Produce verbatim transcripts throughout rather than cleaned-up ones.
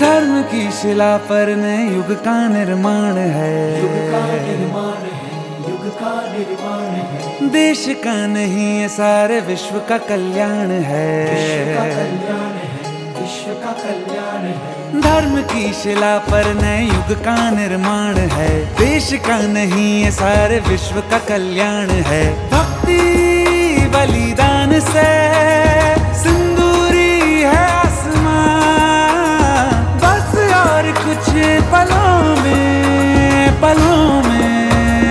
धर्म की शिला पर नए युग का निर्माण है, युग का निर्माण है, युग का निर्माण है। देश का नहीं ये सारे विश्व का कल्याण है, विश्व का कल्याण है, विश्व का कल्याण है। धर्म की शिला पर नए युग का निर्माण है, देश का नहीं ये सारे विश्व का कल्याण है। भक्ति बलिदान से सिंदूरी है आसमां, बस और कुछ पलों में पलों में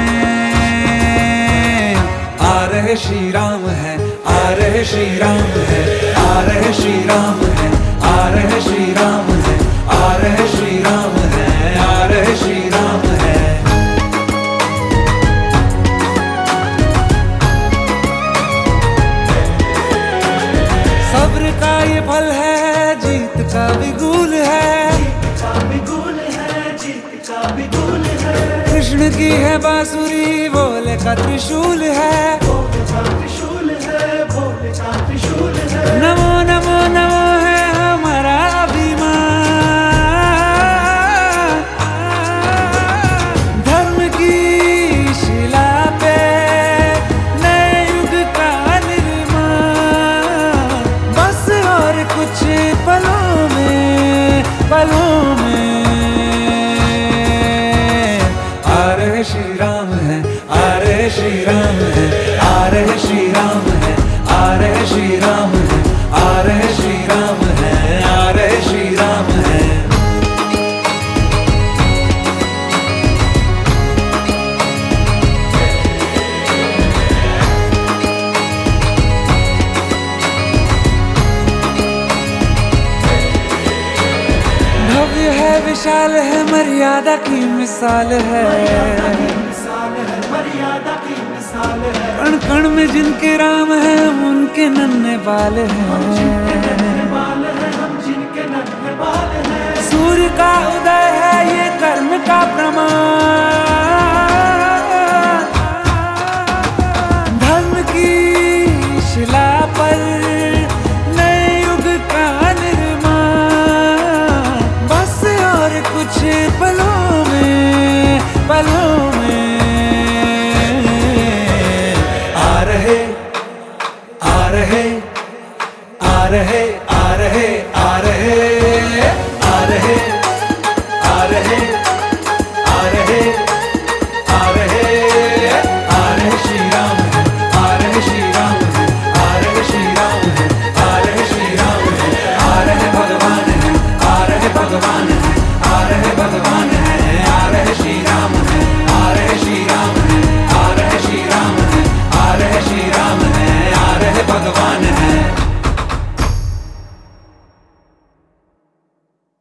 आ रहे श्री राम है, आ रहे श्री राम है, आ रहे श्री राम है, आ रहे श्री राम है, आ रहे श्री राम है, आ रहे श्री राम है। सब्र का ये फल है, जीत का बिगुल है, जीत का बिगुल है, जीत का बिगुल है। कृष्ण की है बांसुरी, भोले का त्रिशूल है, भोले का त्रिशूल है, भोले का त्रिशूल है। नमो नमो नमो है हमारा अभिमान। धर्म की शिला पे नए युग का निर्माण, बस और कुछ पलों में पलों में आ रहे श्री राम है, आ रहे श्री राम है, आ रहे श्री राम है, आ रहे श्री राम है, आ रहे श्री राम है, आ रहे श्री राम है। भव्य है, विशाल है, मर्यादा की मिसाल है, मिसाल है, मर्यादा की मिसाल है। कण कण में जिनके राम है, उनके नन्हे बाल हैं।